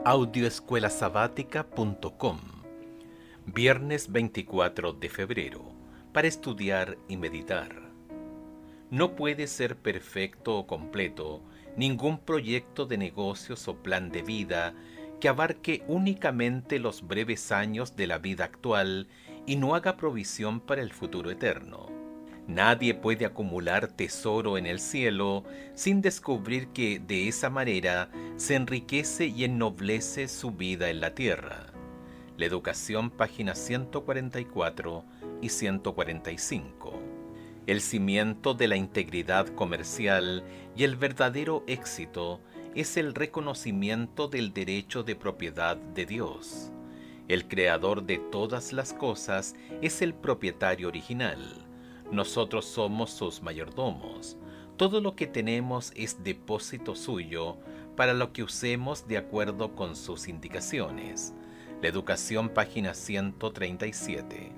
Audioescuelasabática.com. Viernes 24 de febrero, para estudiar y meditar. No puede ser perfecto o completo ningún proyecto de negocios o plan de vida que abarque únicamente los breves años de la vida actual y no haga provisión para el futuro eterno. Nadie puede acumular tesoro en el cielo sin descubrir que de esa manera se enriquece y ennoblece su vida en la tierra. La Educación, páginas 144 y 145. El cimiento de la integridad comercial y el verdadero éxito es el reconocimiento del derecho de propiedad de Dios. El creador de todas las cosas es el propietario original. Nosotros somos sus mayordomos. Todo lo que tenemos es depósito suyo para lo que usemos de acuerdo con sus indicaciones. La Educación, página 137.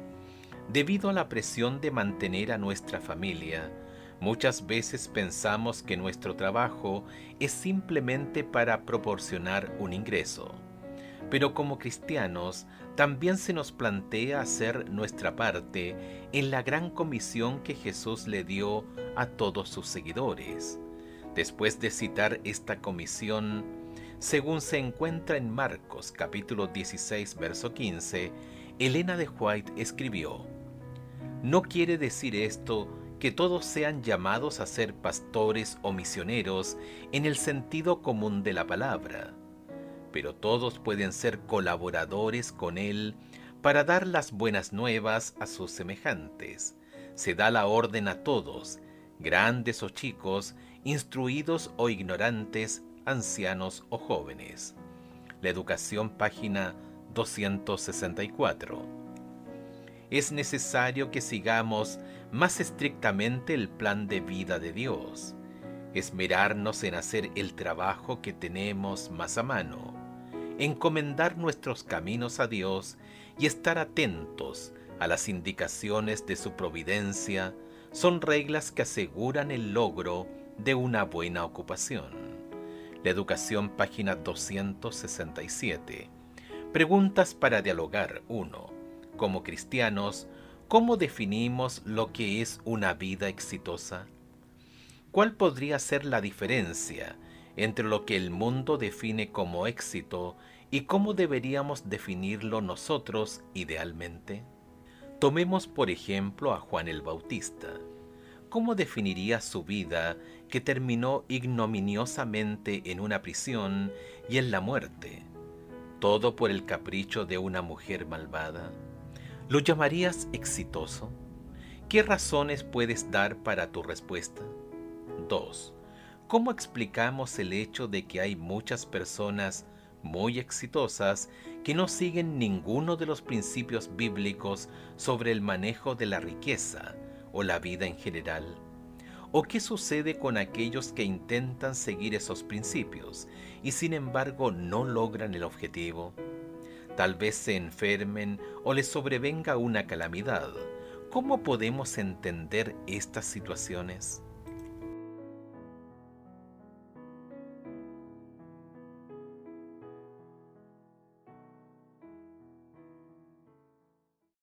Debido a la presión de mantener a nuestra familia, muchas veces pensamos que nuestro trabajo es simplemente para proporcionar un ingreso. Pero como cristianos, también se nos plantea hacer nuestra parte en la gran comisión que Jesús le dio a todos sus seguidores. Después de citar esta comisión, según se encuentra en Marcos capítulo 16, verso 15, Elena de White escribió: «No quiere decir esto que todos sean llamados a ser pastores o misioneros en el sentido común de la palabra, pero todos pueden ser colaboradores con Él para dar las buenas nuevas a sus semejantes. Se da la orden a todos, grandes o chicos, instruidos o ignorantes, ancianos o jóvenes». La Educación, página 264. Es necesario que sigamos más estrictamente el plan de vida de Dios, esmerarnos en hacer el trabajo que tenemos más a mano, encomendar nuestros caminos a Dios y estar atentos a las indicaciones de su providencia son reglas que aseguran el logro de una buena ocupación. La Educación, página 267. Preguntas para dialogar. 1. Como cristianos, ¿cómo definimos lo que es una vida exitosa? ¿Cuál podría ser la diferencia entre lo que el mundo define como éxito y cómo deberíamos definirlo nosotros idealmente? Tomemos por ejemplo a Juan el Bautista. ¿Cómo definiría su vida que terminó ignominiosamente en una prisión y en la muerte? ¿Todo por el capricho de una mujer malvada? ¿Lo llamarías exitoso? ¿Qué razones puedes dar para tu respuesta? 2. ¿Cómo explicamos el hecho de que hay muchas personas muy exitosas que no siguen ninguno de los principios bíblicos sobre el manejo de la riqueza o la vida en general? ¿O qué sucede con aquellos que intentan seguir esos principios y sin embargo no logran el objetivo? Tal vez se enfermen o les sobrevenga una calamidad. ¿Cómo podemos entender estas situaciones?